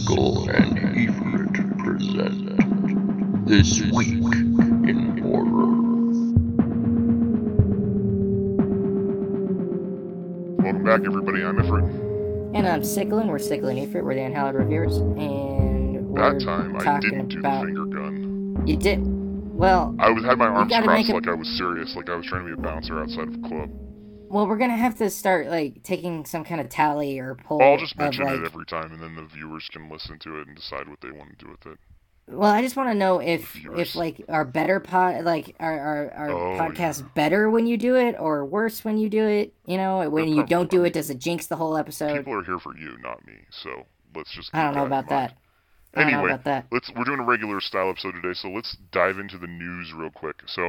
Sickle and Efrit present This Week in Horror. Welcome back, everybody. I'm Ifrit. And I'm Sickle, and we're Sickle and Efrit. We're the Unhallowed Reviewers, and we're That time, I talking didn't do the about... finger gun. You did? Well, I had my arms gotta crossed make a- like I was serious, like I was trying to be a bouncer outside of a club. well, we're gonna have to start like taking some kind of tally or poll. I'll just of, mention like... it every time, and then the viewers can listen to it and decide what they want to do with it. Well, I just want to know if Viewers. like our better our Oh, podcast better when you do it or worse when you do it. You know, when you don't do it, does it jinx the whole episode? People are here for you, not me. So let's just. I don't know about that. I don't know Anyway, about that. we're doing a regular style episode today, so let's dive into the news real quick. So,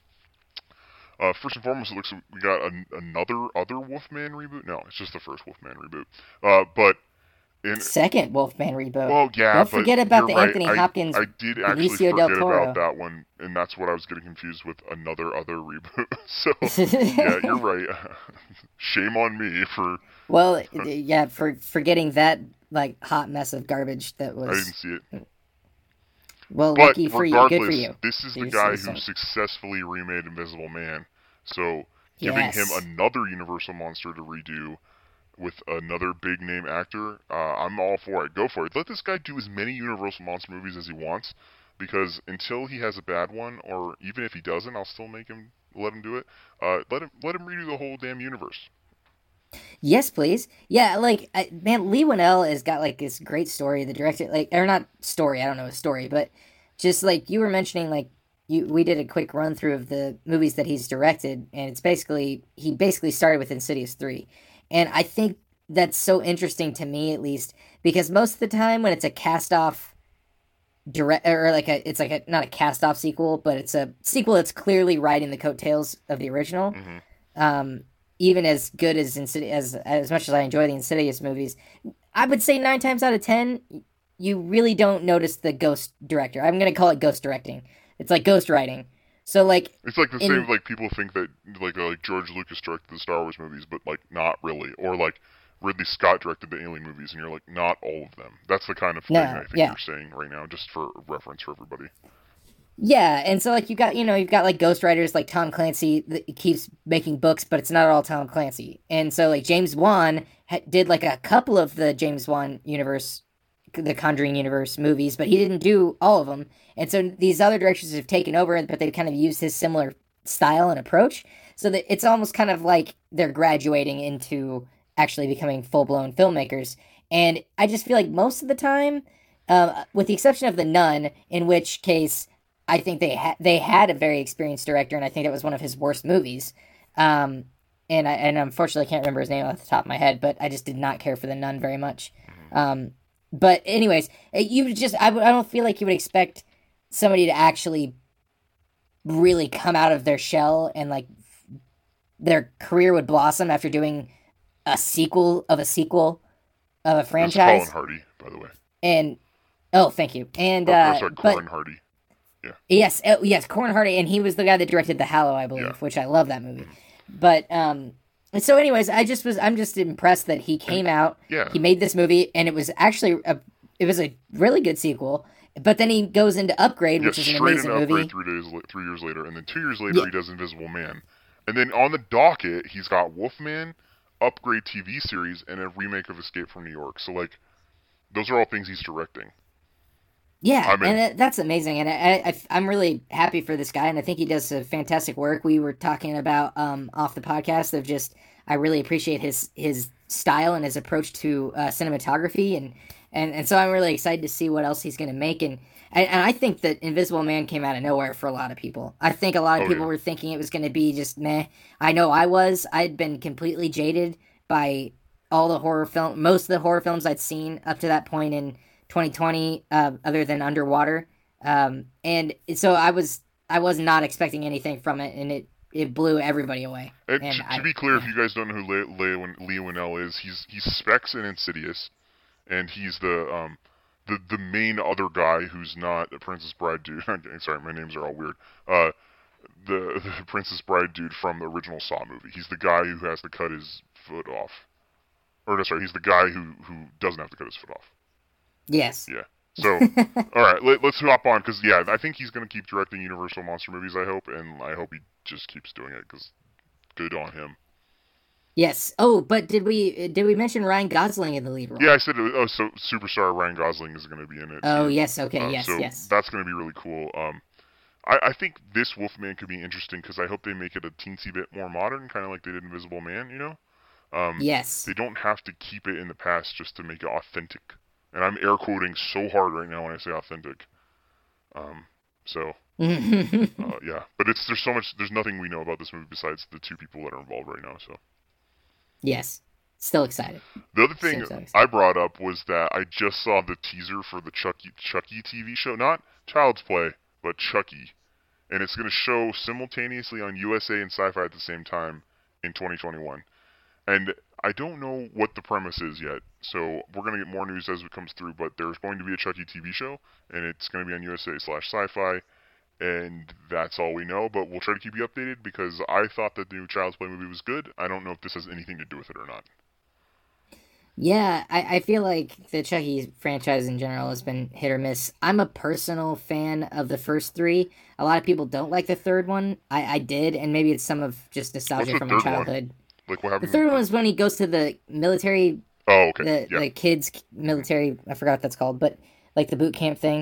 first and foremost, it looks like we got another Wolfman reboot. No, it's just the first Wolfman reboot. But Second Wolfman reboot. Well, yeah, Don't forget about the right. Anthony Hopkins. I did actually Benicio del forget Toro. about that one, and that's what I was getting confused with other reboot. So, yeah, you're right. Shame on me for... Well, yeah, for forgetting that like hot mess of garbage that was. I didn't see it. Well, But lucky for you, regardless, good for you. this is the You guy see who some- successfully remade Invisible Man. So, giving him Yes. another Universal monster to redo with another big name actor, I'm all for it. Go for it. Let this guy do as many Universal monster movies as he wants, because until he has a bad one, or even if he doesn't, I'll still let him do it. Let him redo the whole damn universe. Yes, please. Yeah, like man, Lee Winnell has got like this great story. The director, like, or not story. I don't know a story, but just like you were mentioning, like we did a quick run through of the movies that he's directed, and it's basically he started with Insidious 3, and I think that's so interesting to me, at least, because most of the time when it's a cast off direct or like it's like not a cast off sequel, but it's a sequel that's clearly riding the coattails of the original. Mm-hmm. Even as good as as much as I enjoy the Insidious movies, I would say 9 times out of 10, you really don't notice the ghost director. I'm gonna call it ghost directing. It's like ghost writing. So like it's like the same, like people think that like George Lucas directed the Star Wars movies, but like not really, or like Ridley Scott directed the Alien movies, and you're like, not all of them. That's the kind of thing I think you're saying right now, just for reference for everybody. Yeah, and so like you've got like ghostwriters like Tom Clancy that keeps making books, but it's not all Tom Clancy. And so like James Wan did like a couple of the James Wan universe, the Conjuring universe movies, but he didn't do all of them. And so these other directors have taken over, but they kind of used his similar style and approach. So that it's almost kind of like they're graduating into actually becoming full-blown filmmakers. And I just feel like most of the time, with the exception of The Nun, in which case I think they had a very experienced director, and I think it was one of his worst movies. And unfortunately I can't remember his name off the top of my head, but I just did not care for The Nun very much. But anyways, I don't feel like you would expect somebody to actually really come out of their shell and like their career would blossom after doing a sequel of a franchise. It's Colin Hardy, by the way. And thank you. And Corin Hardy. Yeah. Yes, Corin Hardy, and he was the guy that directed The Hallow, I believe, which I love that movie. But so anyways, I'm just impressed that he came out. Yeah. He made this movie, and it was actually a really good sequel. But then he goes into Upgrade, which is an amazing movie. 3 years later, and then 2 years later he does Invisible Man, and then on the docket he's got Wolfman, Upgrade TV series, and a remake of Escape from New York. So like, those are all things he's directing. Yeah, and that's amazing, and I'm really happy for this guy, and I think he does a fantastic work. We were talking about off the podcast of just I really appreciate his style and his approach to cinematography, and so I'm really excited to see what else he's going to make, and I think that Invisible Man came out of nowhere for a lot of people. I think a lot of people were thinking it was going to be just meh. I know I'd been completely jaded by all the most of the horror films I'd seen up to that point in 2020, other than Underwater, and so I was not expecting anything from it, and it blew everybody away. To be clear, if you guys don't know who Lee Winnell is, he's Specs in Insidious, and he's the main other guy who's not a Princess Bride dude. Sorry, my names are all weird. The Princess Bride dude from the original Saw movie. He's the guy who has to cut his foot off. Or no, sorry, he's the guy who doesn't have to cut his foot off. Yes. Yeah. So, all right, let's hop on because yeah, I think he's gonna keep directing Universal monster movies. I hope, and I hope he just keeps doing it because good on him. Yes. Oh, but did we mention Ryan Gosling in the lead role? Yeah, I said it. Oh, so superstar Ryan Gosling is gonna be in it Oh, too. yes. Okay. Yes. So Yes. that's gonna be really cool. I think this Wolfman could be interesting because I hope they make it a teensy bit more modern, kind of like they did Invisible Man. Yes. They don't have to keep it in the past just to make it authentic. And I'm air quoting so hard right now when I say authentic. Um, so yeah, but there's so much. There's nothing we know about this movie besides the two people that are involved right now. So Yes. Still excited. the other thing So excited. I brought up was that I just saw the teaser for the Chucky TV show, not Child's Play, but Chucky, and it's going to show simultaneously on USA and Sci-Fi at the same time in 2021. And I don't know what the premise is yet, so we're going to get more news as it comes through, but there's going to be a Chucky TV show, and it's going to be on USA/Sci-Fi, and that's all we know, but we'll try to keep you updated because I thought that the new Child's Play movie was good. I don't know if this has anything to do with it or not. Yeah, I feel like the Chucky franchise in general has been hit or miss. I'm a personal fan of the first three. A lot of people don't like the third one. I did, and maybe it's some of just nostalgia What's the from my third one? childhood. Like what The happened? third one is when he goes to the military, Oh, okay. the kids military. I forgot what that's called, but like the boot camp thing.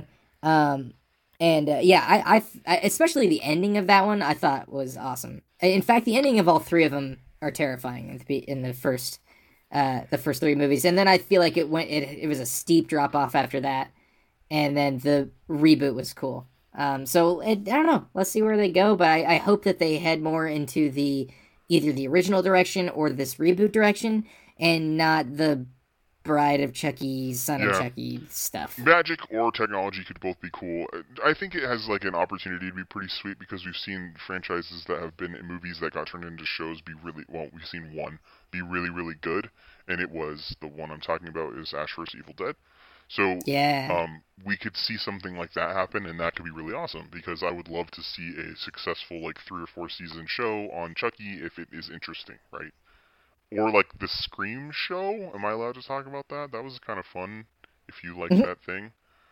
And yeah, I especially the ending of that one I thought was awesome. In fact, the ending of all three of them are terrifying in the first three movies, and then I feel like it was a steep drop off after that, and then the reboot was cool. So I don't know. Let's see where they go, but I hope that they head more into either the original direction or this reboot direction, and not the Bride of Chucky, Son of Yeah. Chucky stuff. Magic or technology could both be cool. I think it has like an opportunity to be pretty sweet because we've seen franchises that have been in movies that got turned into shows be really well. We've seen one be really really good, and it was the one I'm talking about is Ash vs Evil Dead. So Yeah. we could see something like that happen, and that could be really awesome because I would love to see a successful like 3 or 4 season show on Chucky if it is interesting, right? Or like the Scream show. Am I allowed to talk about that? That was kind of fun if you like that thing.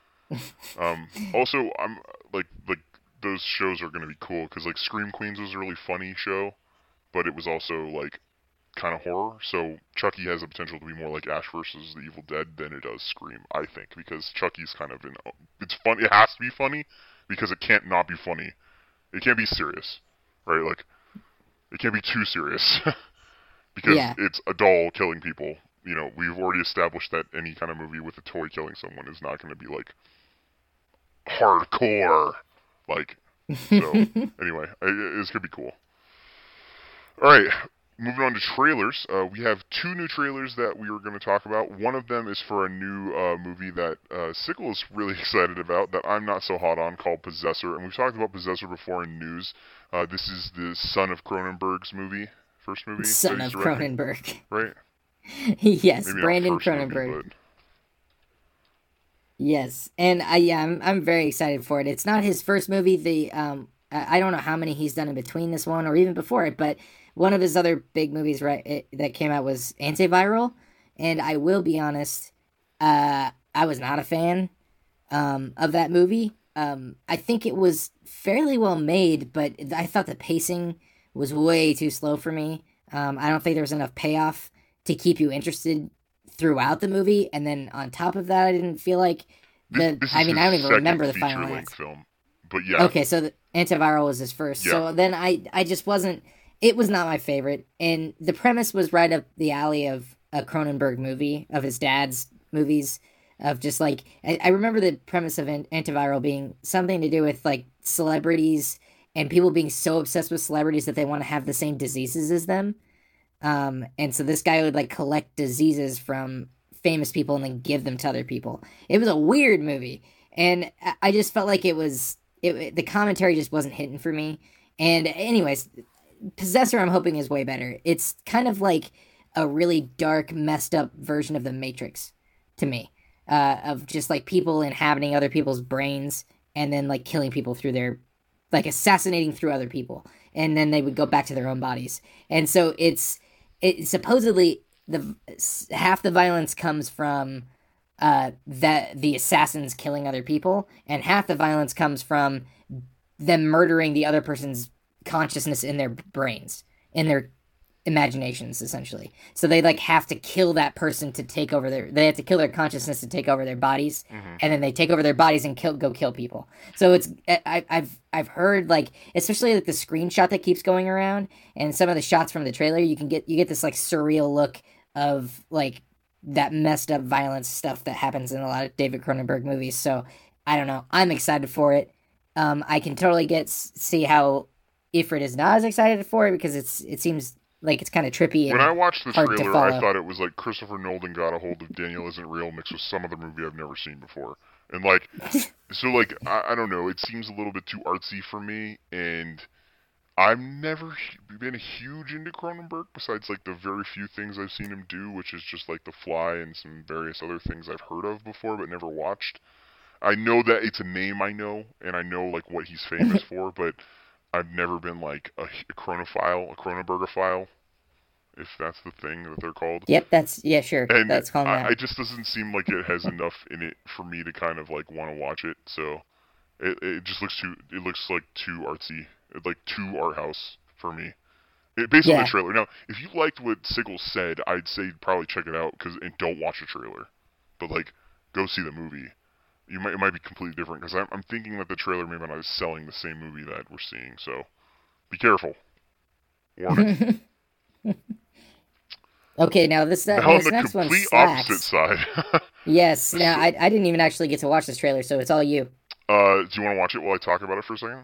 Also, I'm like those shows are gonna be cool because like Scream Queens was a really funny show, but it was also like kind of horror. So Chucky has the potential to be more like Ash versus the Evil Dead than it does Scream, I think, because Chucky's kind of it's fun. It has to be funny because it can't not be funny. It can't be serious, right? Like it can't be too serious because Yeah. it's a doll killing people. We've already established that any kind of movie with a toy killing someone is not going to be like hardcore. Like, so anyway, it's gonna be cool. All right, moving on to trailers. We have 2 new trailers that we were going to talk about. One of them is for a new movie that Sickle is really excited about that I'm not so hot on, called Possessor. And we've talked about Possessor before in news. This is the son of Cronenberg's first movie. Son that of he's directing, Cronenberg. right? Yes, Maybe Brandon not first Cronenberg. movie, Yes, and I'm very excited for it. It's not his first movie. I don't know how many he's done in between this one or even before it, but one of his other big movies that came out was Antiviral, and I will be honest, I was not a fan of that movie. I think it was fairly well made, but I thought the pacing was way too slow for me. I don't think there was enough payoff to keep you interested throughout the movie, and then on top of that, I didn't feel like This is I don't his even second remember the final feature-length act. film, but yeah, Okay, so the Antiviral was his first. Yeah. So then I just wasn't. It was not my favorite, and the premise was right up the alley of a Cronenberg movie, of his dad's movies, of just like I remember the premise of Antiviral being something to do with like celebrities and people being so obsessed with celebrities that they want to have the same diseases as them. And so this guy would like collect diseases from famous people and then give them to other people. It was a weird movie, and I just felt like the commentary just wasn't hitting for me. And anyways, Possessor I'm hoping is way better. It's kind of like a really dark, messed up version of The Matrix to me, of just like people inhabiting other people's brains and then like killing people through their, like assassinating through other people, and then they would go back to their own bodies. And so it supposedly half the violence comes from that the assassins killing other people, and half the violence comes from them murdering the other person's consciousness in their brains, in their imaginations, essentially. So they like have to kill that person to take over they have to kill their consciousness to take over their bodies, and then they take over their bodies and go kill people. So it's I've heard, like, especially like the screenshot that keeps going around and some of the shots from the trailer, you get this like surreal look of like that messed up violence stuff that happens in a lot of David Cronenberg movies. So I don't know, I'm excited for it. I can totally see how Ifrit is not as excited for it, because it seems like it's kind of trippy. When I watched the hard to trailer, I follow. thought it was like Christopher Nolan got a hold of Daniel Isn't Real mixed with some other movie I've never seen before. And like, so like, I don't know, it seems a little bit too artsy for me, and I've never been huge into Cronenberg, besides like the very few things I've seen him do, which is just like The Fly and some various other things I've heard of before but never watched. I know that it's a name I know, and I know like what he's famous for, but I've never been like a Chronophile, a Cronenbergophile, if that's the thing that they're called. Yep, sure. And That's calling that. it just doesn't seem like it has enough in it for me to kind of like want to watch it. So it just looks like too artsy, like too art house for me. Based on the trailer. Now, if you liked what Sigel said, I'd say probably check it out and don't watch the trailer, but like go see the movie. It might be completely different, because I'm thinking that the trailer maybe not is selling the same movie that we're seeing. So be careful. Warning. Okay, now this Now on this the next one complete slacks. opposite side. Yes, now I didn't even actually get to watch this trailer, so it's all you. Do you want to watch it while I talk about it for a second?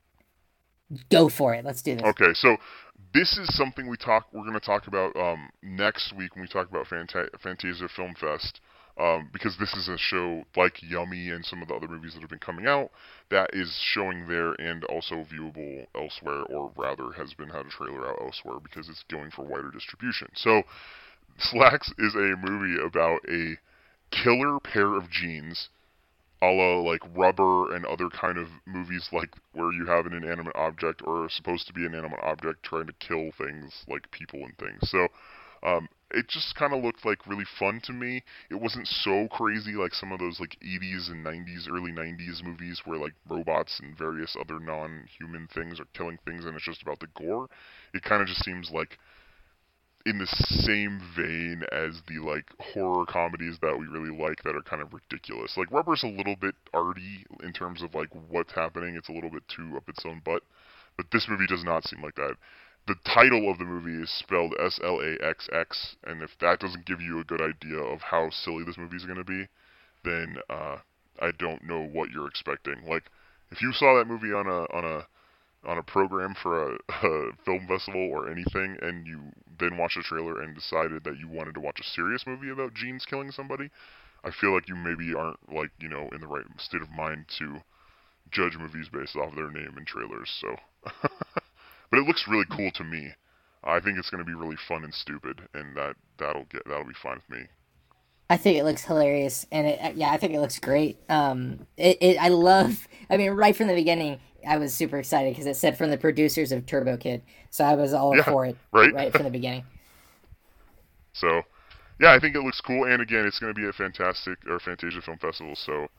Go for it. Let's do this. Okay, so this is something we're going to talk about next week when we talk about Fantasia Film Fest. Because this is a show like Yummy and some of the other movies that have been coming out that is showing there and also viewable elsewhere, or rather has had a trailer out elsewhere because it's going for wider distribution. So Slacks is a movie about a killer pair of jeans, a la like Rubber and other kind of movies like where you have an inanimate object or supposed to be an inanimate object trying to kill things like people and things. So it just kind of looked like really fun to me. It wasn't so crazy like some of those like 80s and 90s, early 90s movies where like robots and various other non-human things are killing things and it's just about the gore. It kind of just seems like in the same vein as the like horror comedies that we really like that are kind of ridiculous. Like Rubber's a little bit arty in terms of like what's happening. It's a little bit too up its own butt. But this movie does not seem like that. The title of the movie is spelled SLAXX, and if that doesn't give you a good idea of how silly this movie is going to be, then I don't know what you're expecting. Like, if you saw that movie on a program for a film festival or anything, and you then watched the trailer and decided that you wanted to watch a serious movie about jeans killing somebody, I feel like you maybe aren't like in the right state of mind to judge movies based off their name and trailers. So. But it looks really cool to me. I think it's going to be really fun and stupid, and that'll be fine with me. I think it looks hilarious, and I think it looks great. I mean, right from the beginning, I was super excited because it said from the producers of Turbo Kid, so I was all for it right from the beginning. So, yeah, I think it looks cool, and again, it's going to be at Fantasia Film Festival. So,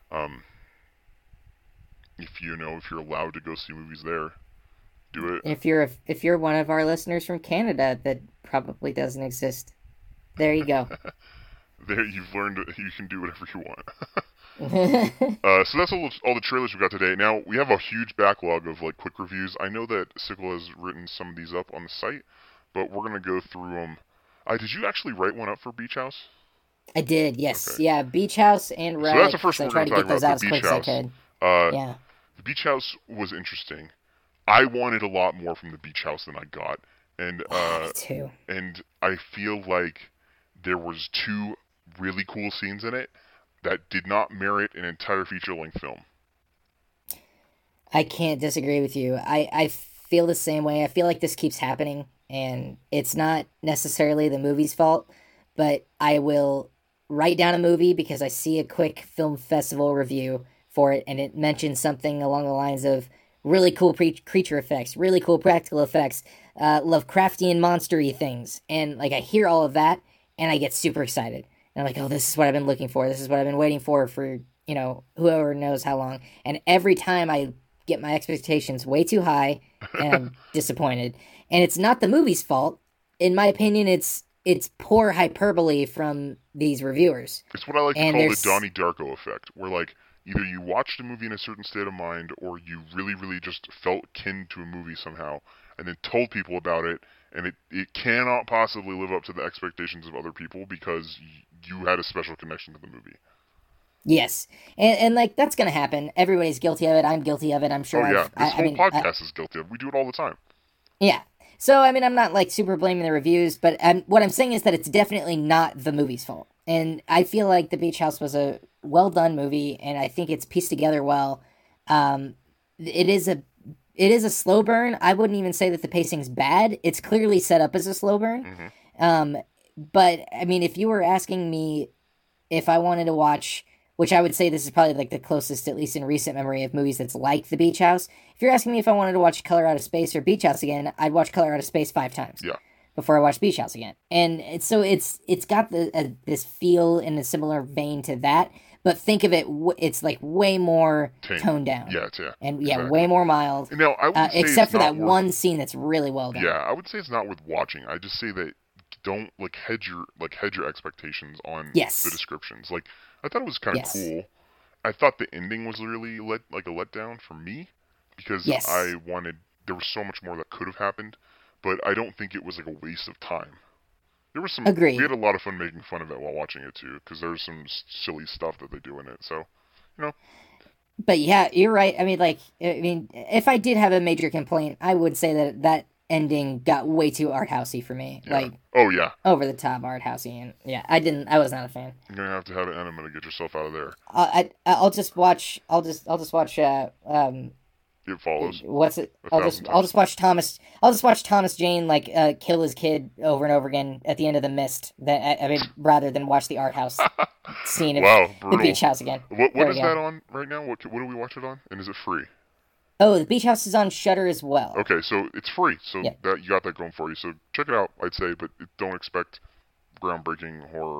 if you're allowed to go see movies there, do it. If you're one of our listeners from Canada, that probably doesn't exist. There you go. There, you've learned you can do whatever you want. So that's all the trailers we got today. Now we have a huge backlog of like quick reviews. I know that Sigel has written some of these up on the site, but we're gonna go through them. Did you actually write one up for Beach House? I did, yes. Okay. Yeah, Beach House and Relic. So that's the first one I we're tried to gonna get talk those about. out as The quick Beach as I House. could. Yeah. The Beach House was interesting. I wanted a lot more from the Beach House than I got, and Me too. And I feel like there was 2 really cool scenes in it that did not merit an entire feature-length film. I can't disagree with you. I feel the same way. I feel like this keeps happening, and it's not necessarily the movie's fault, but I will write down a movie because I see a quick film festival review for it, and it mentions something along the lines of really cool creature effects, really cool practical effects, Lovecraftian monster-y things, and like I hear all of that, and I get super excited. And I'm like, oh, this is what I've been looking for. This is what I've been waiting for, whoever knows how long. And every time I get my expectations way too high and I'm disappointed. And it's not the movie's fault. In my opinion, it's poor hyperbole from these reviewers. It's what I like to And call the there's- Donnie Darko effect, where like either you watched a movie in a certain state of mind, or you really, really just felt kin to a movie somehow, and then told people about it, and it cannot possibly live up to the expectations of other people because you had a special connection to the movie. Yes. And like, that's going to happen. Everybody's guilty of it. I'm guilty of it. I'm sure Oh yeah, this I whole mean, podcast is guilty of. We do it all the time. yeah. So, I mean, I'm not, like, super blaming the reviews, but what I'm saying is that it's definitely not the movie's fault. And I feel like The Beach House was a well-done movie, and I think it's pieced together well. It is a slow burn. I wouldn't even say that the pacing's bad. It's clearly set up as a slow burn. But, I mean, if you were asking me if I wanted to watch, which I would say this is probably like the closest, at least in recent memory, of movies that's like The Beach House. If you're asking me if I wanted to watch Color Out of Space or Beach House again, I'd watch Color Out of Space 5 times. Yeah. Before I watch Beach House again. And so it's got this feel in a similar vein to that, but think of it, it's like way more toned down. Yeah, And exactly. way more mild. And now, I would say except it's for not that worth- one scene that's really well done. Yeah, I would say it's not worth watching. I just say that don't hedge your expectations on Yes. the descriptions. Like, I thought it was kind of Yes. cool. I thought the ending was really a letdown for me because Yes. there was so much more that could have happened, but I don't think it was like a waste of time. There was some. Agreed. We had a lot of fun making fun of it while watching it too, because there's some silly stuff that they do in it. So, But yeah, you're right. I mean, if I did have a major complaint, I would say that ending got way too art housey for me. yeah. Like, Oh yeah, over the top art housey, and yeah, I was not a fan. you're gonna have to have an enema to get yourself out of there. I'll just watch It follows. what's it? A I'll thousand just watch Thomas. I'll just watch Thomas Jane kill his kid over and over again at the end of The Mist. Rather than watch the art house scene of Wow, the brutal. Beach House again. What There we is go. that on right now? What do we watch it on? And is it free? Oh, the Beach House is on Shudder as well. Okay, so it's free. So Yeah. that you got that going for you. So check it out, I'd say, but don't expect groundbreaking horror.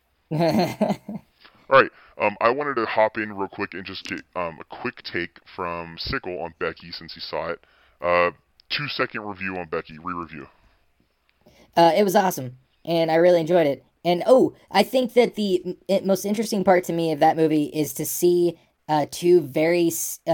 All right, I wanted to hop in real quick and just get a quick take from Sickle on Becky since he saw it. 2-second review on Becky, re-review. It was awesome, and I really enjoyed it. And I think that the most interesting part to me of that movie is to see two very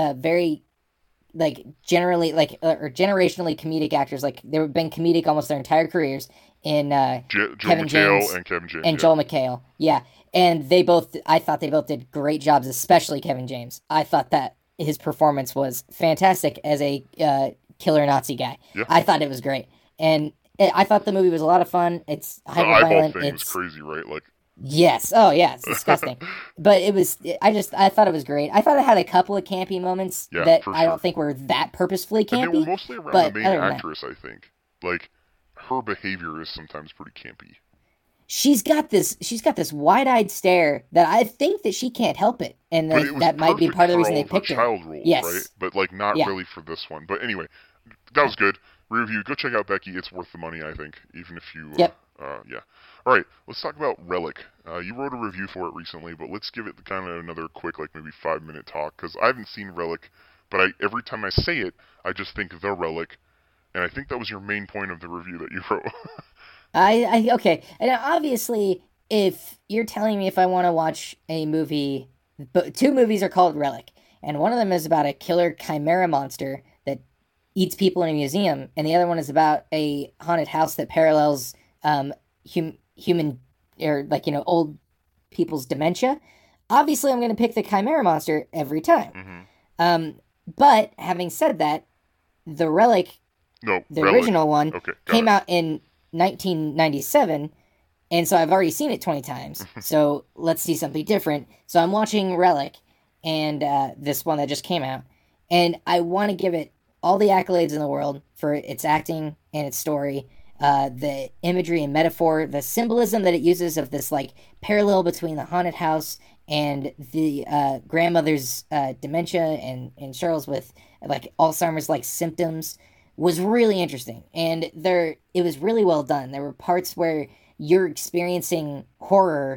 like generally or generationally comedic actors. Like they've been comedic almost their entire careers in Joel Kevin McHale James and Kevin James. and yeah. Joel McHale. Yeah, and I thought they both did great jobs, especially Kevin James. I thought that his performance was fantastic as a killer Nazi guy. Yeah. I thought it was great, and I thought the movie was a lot of fun. It's The hyper eyeball violent. thing was It's crazy, right? Like, yes, oh yeah, it's disgusting. But it was. I thought it was great. I thought it had a couple of campy moments Yeah, that for I sure. don't think were that purposefully and they were campy. mostly around but the main other than that- actress, I think. Like, her behavior is sometimes pretty campy. She's got this wide-eyed stare that I think that she can't help it, and But it was that might be perfect part of the for reason all they of her picked her. child roles, Yes. right? But like not Yeah. really for this one. But anyway, that was good. Review. Go check out Becky. It's worth the money, I think, even if you. Yep. Yeah. All right. Let's talk about Relic. You wrote a review for it recently, but let's give it kind of another quick, like maybe 5-minute talk because I haven't seen Relic, but every time I say it, I just think The Relic, and I think that was your main point of the review that you wrote. Okay, and obviously, if you're telling me if I want to watch a movie, but 2 movies are called Relic, and one of them is about a killer chimera monster that eats people in a museum, and the other one is about a haunted house that parallels human or old people's dementia. Obviously, I'm going to pick the chimera monster every time. Mm-hmm. But having said that, the Relic, No, the Relic. original one, Okay, got came it. out in 1997, and so I've already seen it 20 times. So let's see something different. So I'm watching Relic, and this one that just came out, and I want to give it all the accolades in the world for its acting and its story, the imagery and metaphor, the symbolism that it uses of this like parallel between the haunted house and the grandmother's dementia and Cheryl's with like Alzheimer's like symptoms was really interesting, and it was really well done. There were parts where you're experiencing horror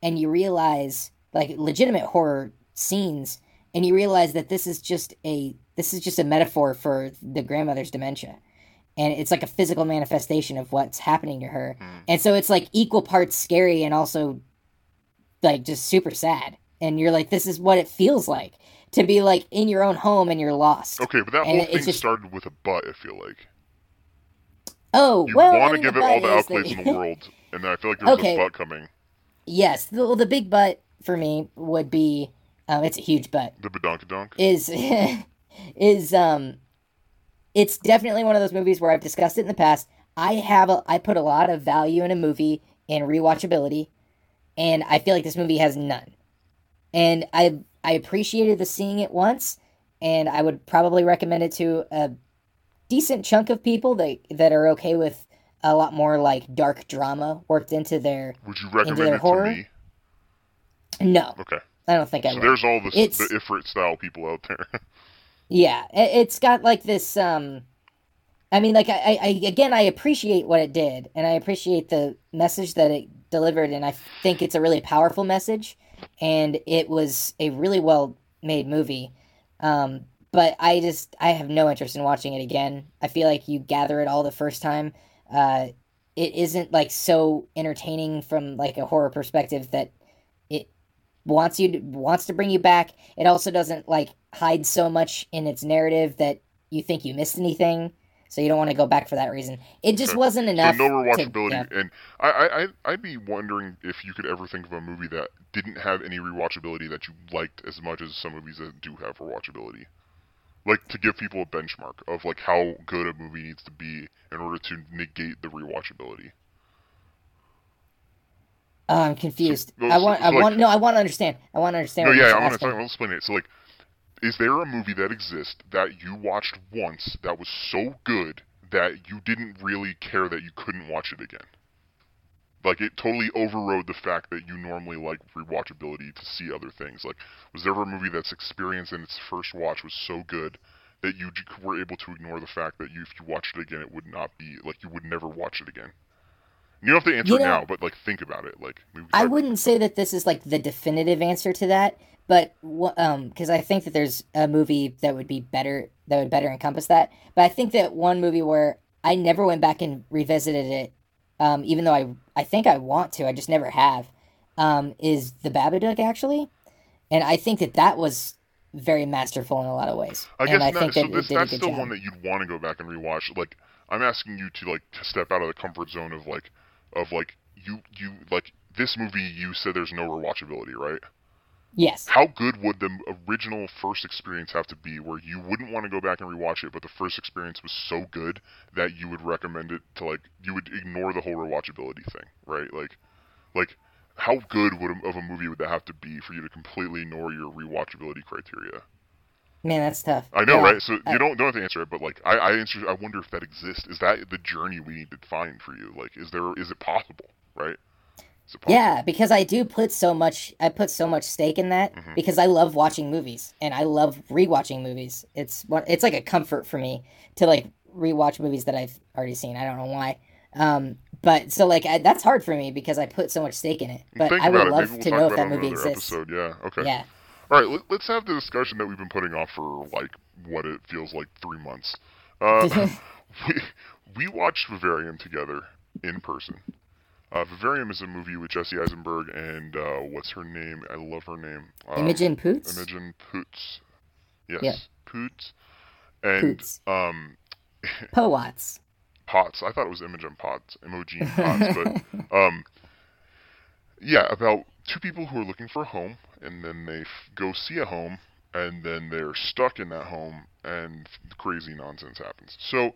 and you realize, like, legitimate horror scenes, and you realize that this is just a metaphor for the grandmother's dementia, and it's like a physical manifestation of what's happening to her, Mm. and so it's like equal parts scary and also like just super sad, and you're like, this is what it feels like to be like in your own home and you're lost. Okay, but that And whole thing it's just, started with a butt. I feel like oh you well, I want to mean, the give it all butt the is accolades in the the world, and then I feel like there's okay, a butt coming. yes, the big butt for me would be, it's a huge butt, The badonkadonk. is is it's definitely one of those movies where I've discussed it in the past. I put a lot of value in a movie in rewatchability, and I feel like this movie has none. And I appreciated the seeing it once, and I would probably recommend it to a decent chunk of people that are okay with a lot more like dark drama worked Would you into recommend their it to horror. me? No, Okay. I don't think I So would. there's all the It's Ifrit style people out there. yeah, it's got like this. I mean, like again, I appreciate what it did, and I appreciate the message that it delivered, and I think it's a really powerful message, and it was a really well made movie. But I have no interest in watching it again. I feel like you gather it all the first time. Uh, it isn't like so entertaining from like a horror perspective that it wants to bring you back. It also doesn't like hide so much in its narrative that you think you missed anything, so you don't want to go back for that reason. It just Okay. wasn't So enough no to, rewatchability, and I'd be wondering if you could ever think of a movie that didn't have any rewatchability that you liked as much as some movies that do have rewatchability. Like to give people a benchmark of like how good a movie needs to be in order to negate the rewatchability. I'm So, confused. I want, I so like want, no, I want to understand. I want to understand no, what yeah, you're I'm gonna asking. I'll explain it. So like, is there a movie that exists that you watched once that was so good that you didn't really care that you couldn't watch it again? Like it totally overrode the fact that you normally like rewatchability to see other things. Like, was there ever a movie that's experience in its first watch was so good that you were able to ignore the fact that if you watched it again, it would not be like you would never watch it again? You don't have to answer You it now, know, but like think about it. Like we can I talk about wouldn't say that this is like the definitive answer to that, but because I think that there's a movie that would be better, that would better encompass that. But I think that one movie where I never went back and revisited it, even though I think I want to, I just never have, is The Babadook actually, and I think that that was very masterful in a lot of ways, I and guess I not. think So that it this did a that's good still one job. that you'd want to go back and rewatch. Like I'm asking you to like to step out of the comfort zone of like you like this movie. You said there's no rewatchability, right? Yes. How good would the original first experience have to be where you wouldn't want to go back and rewatch it, but the first experience was so good that you would recommend it to like you would ignore the whole rewatchability thing, right? Like how good of a movie would that have to be for you to completely ignore your rewatchability criteria? Man, that's tough. I know, Yeah. right? So you don't have to answer it, but like I wonder if that exists. Is that the journey we need to find for you? Like, is it possible? Right? Is it possible? Yeah, because I put so much stake in that Hmm. because I love watching movies and I love rewatching movies. It's like a comfort for me to like rewatch movies that I've already seen. I don't know why. But so like that's hard for me because I put so much stake in it. But Think I would about it. Maybe love we'll to talk know if about it that on movie another exists. episode. Yeah. Okay. Yeah. All right. Let's have the discussion that we've been putting off for like what it feels like 3 months. We we watched Vivarium together in person. Vivarium is a movie with Jesse Eisenberg and what's her name? I love her name. Imogen Poots? Imogen Poots. Yes, Yeah. Poots. And Poots. Powatts. Potts. I thought it was Imogen Potts, Imogen Potts, but yeah, about two people who are looking for a home, and then they go see a home, and then they're stuck in that home, and crazy nonsense happens. So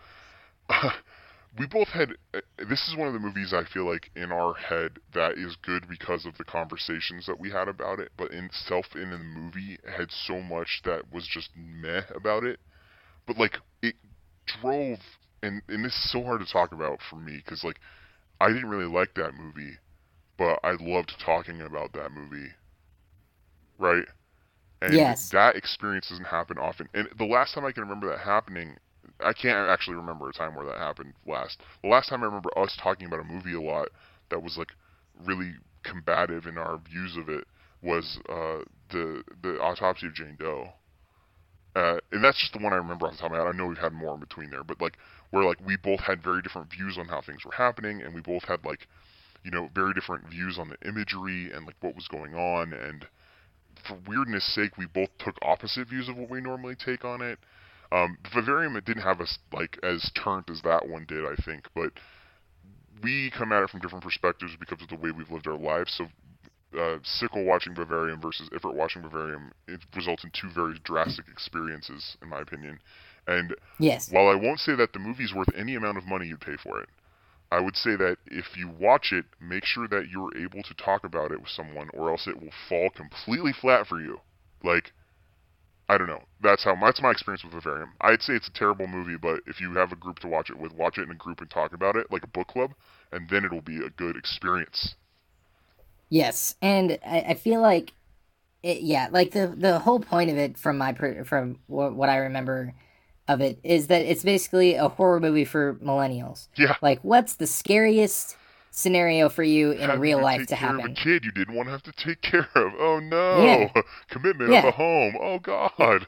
we both had. This is one of the movies I feel like in our head that is good because of the conversations that we had about it, but in itself in the movie it had so much that was just meh about it. But like it drove, and this is so hard to talk about for me because like I didn't really like that movie, but I loved talking about that movie, right? And Yes. that experience doesn't happen often. And the last time I can remember that happening, I can't actually remember a time where that happened last. The last time I remember us talking about a movie a lot that was like really combative in our views of it was the Autopsy of Jane Doe. And that's just the one I remember off the top of my head. I know we've had more in between there, but like where like we both had very different views on how things were happening, and we both had like, you know, very different views on the imagery and like what was going on. And for weirdness sake, we both took opposite views of what we normally take on it. Vivarium, it didn't have us like as turnt as that one did, I think, but we come at it from different perspectives because of the way we've lived our lives. So Sickle watching Vivarium versus Ifrit watching Vivarium, it results in two very drastic experiences, in my opinion. And Yes. while I won't say that the movie's worth any amount of money you'd pay for it, I would say that if you watch it, make sure that you're able to talk about it with someone, or else it will fall completely flat for you. Like, I don't know. That's my experience with Vivarium. I'd say it's a terrible movie, but if you have a group to watch it with, watch it in a group and talk about it, like a book club, and then it'll be a good experience. Yes, and I feel like yeah, like the whole point of it from from what I remember of it is that it's basically a horror movie for millennials. Yeah. Like, what's the scariest scenario for you in Having real life take to care of a happen? kid you didn't want to have to take care of. Oh no! Yeah, Commitment of yeah. the home. Oh God!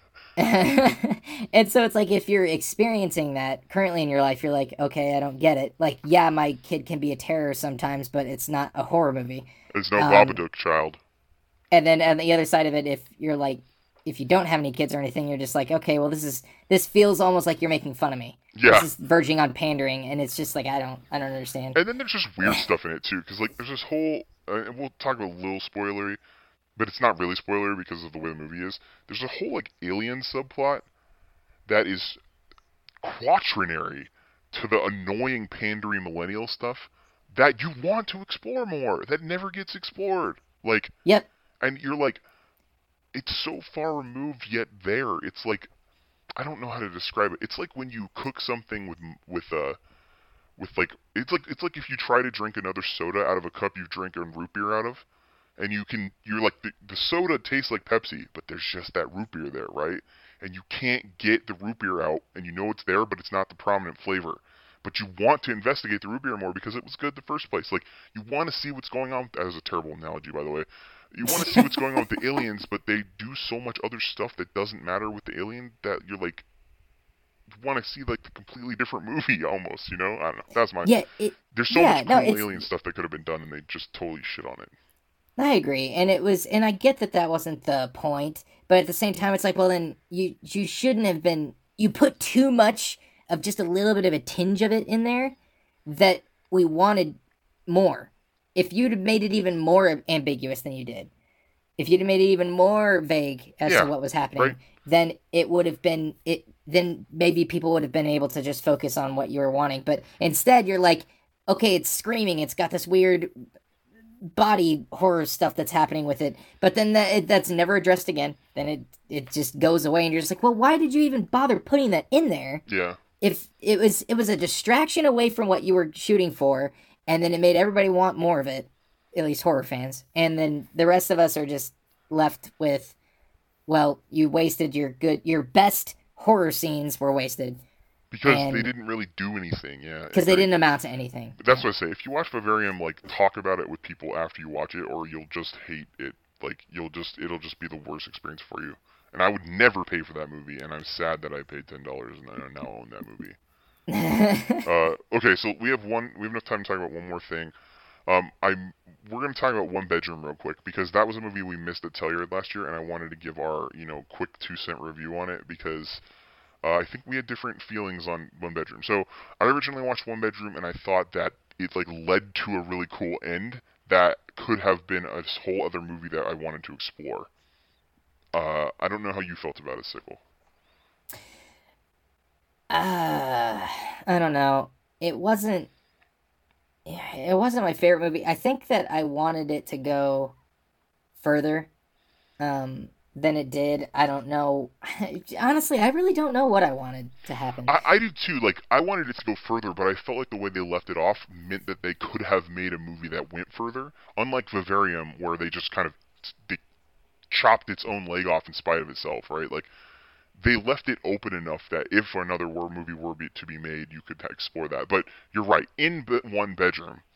And so it's like if you're experiencing that currently in your life, you're like, okay, I don't get it. Like, yeah, my kid can be a terror sometimes, but it's not a horror movie. There's no Um, Babadook child. and then on the other side of it, if you're like, if you don't have any kids or anything, you're just like, okay, well, this feels almost like you're making fun of me. This Yeah. is verging on pandering, and it's just like I don't understand. And then there's just weird stuff in it too, because like there's this whole, and we'll talk about a little spoilery, but it's not really spoilery because of the way the movie is. There's a whole like alien subplot that is quaternary to the annoying pandering millennial stuff that you want to explore more, that never gets explored. Like, Yep. and you're like, it's so far removed yet there. It's like, I don't know how to describe it. It's like when you cook something with like it's like if you try to drink another soda out of a cup you've drinking root beer out of, and you're like the soda tastes like Pepsi, but there's just that root beer there, right? And you can't get the root beer out, and you know it's there, but it's not the prominent flavor. But you want to investigate the root beer more because it was good in the first place. Like, you want to see what's going on. That was a terrible analogy, by the way. You want to see what's going on with the aliens, but they do so much other stuff that doesn't matter with the alien that you're like, you want to see like the completely different movie almost. You know, I don't know. That's my. Yeah. There's so Yeah. much No. cool alien stuff that could have been done, and they just totally shit on it. I agree, and I get that that wasn't the point, but at the same time, it's like, well, then you shouldn't have been. You put too much of just a little bit of a tinge of it in there that we wanted more. If you'd have made it even more ambiguous than you did, if you'd have made it even more vague as to Yeah, what was happening, right. then it would have been it. Then maybe people would have been able to just focus on what you were wanting. But instead, you're like, okay, it's screaming. It's got this weird body horror stuff that's happening with it, but then that's never addressed again. Then it just goes away, and you're just like, well, why did you even bother putting that in there Yeah. if it was a distraction away from what you were shooting for, and then it made everybody want more of it, at least horror fans, and then the rest of us are just left with, well, you wasted your best horror scenes were wasted Because they and didn't really do anything. Yeah. because they didn't amount to anything. That's what I say. If you watch Vivarium, like, talk about it with people after you watch it, or you'll just hate it. Like, it'll just be the worst experience for you. And I would never pay for that movie, and I'm sad that I paid $10 and I now own that movie. Okay, so we have enough time to talk about one more thing. We're gonna talk about One Bedroom real quick because that was a movie we missed at Telluride last year, and I wanted to give our quick 2-cent review on it because I think we had different feelings on One Bedroom. So I originally watched One Bedroom, and I thought that it like led to a really cool end that could have been a whole other movie that I wanted to explore. I don't know how you felt about it, Sickle. I don't know. It wasn't. It wasn't my favorite movie. I think that I wanted it to go further than it did. I don't know. Honestly, I really don't know what I wanted to happen. I do too. Like, I wanted it to go further, but I felt like the way they left it off meant that they could have made a movie that went further. Unlike Vivarium, where they just kind of they chopped its own leg off in spite of itself, right? Like, they left it open enough that if another war movie were to be made, you could explore that. But you're right. In One Bedroom,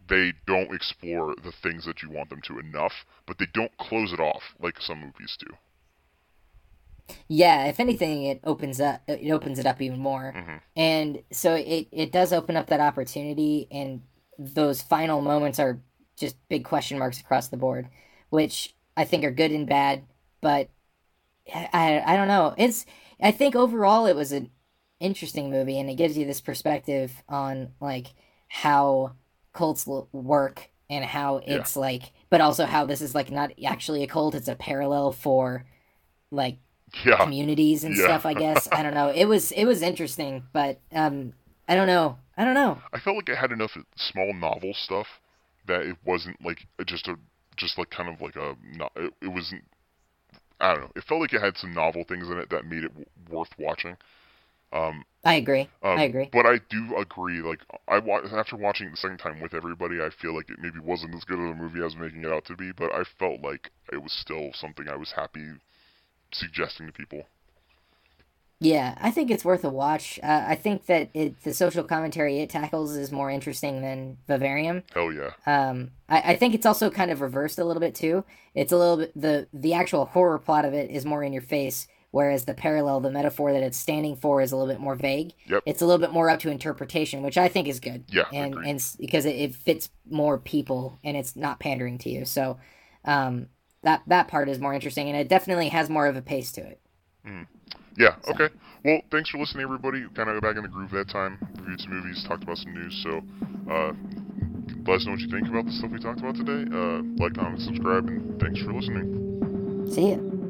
they don't explore the things that you want them to enough, but they don't close it off like some movies do. Yeah, if anything, it opens it up even more, Hmm. and so it does open up that opportunity, and those final moments are just big question marks across the board, which I think are good and bad, but I don't know. I think overall it was an interesting movie, and it gives you this perspective on like how work and how Yeah, it's like, but also how this is like not actually a cult; it's a parallel for like yeah, communities and yeah. stuff. I guess I don't know. It was interesting, but I don't know. I don't know. I felt like it had enough small novel stuff that it wasn't like just like kind of like a not. It wasn't. I don't know. It felt like it had some novel things in it that made it worth watching. Um, I agree. I agree. but I do agree. Like after watching it the second time with everybody, I feel like it maybe wasn't as good of a movie as I was making it out to be. But I felt like it was still something I was happy suggesting to people. Yeah, I think it's worth a watch. I think that the social commentary it tackles is more interesting than Vivarium. Hell yeah. I think it's also kind of reversed a little bit too. It's a little bit the actual horror plot of it is more in your face, whereas the parallel, the metaphor that it's standing for, is a little bit more vague. Yep. It's a little bit more up to interpretation, which I think is good. Yeah. and Agreed. because it fits more people and it's not pandering to you. So that part is more interesting, and it definitely has more of a pace to it. Mm. Yeah. So Okay. Well, thanks for listening, everybody. Kind of back in the groove that time. Reviewed some movies, talked about some news. So, let us know what you think about the stuff we talked about today. Like, comment, subscribe, and thanks for listening. see ya.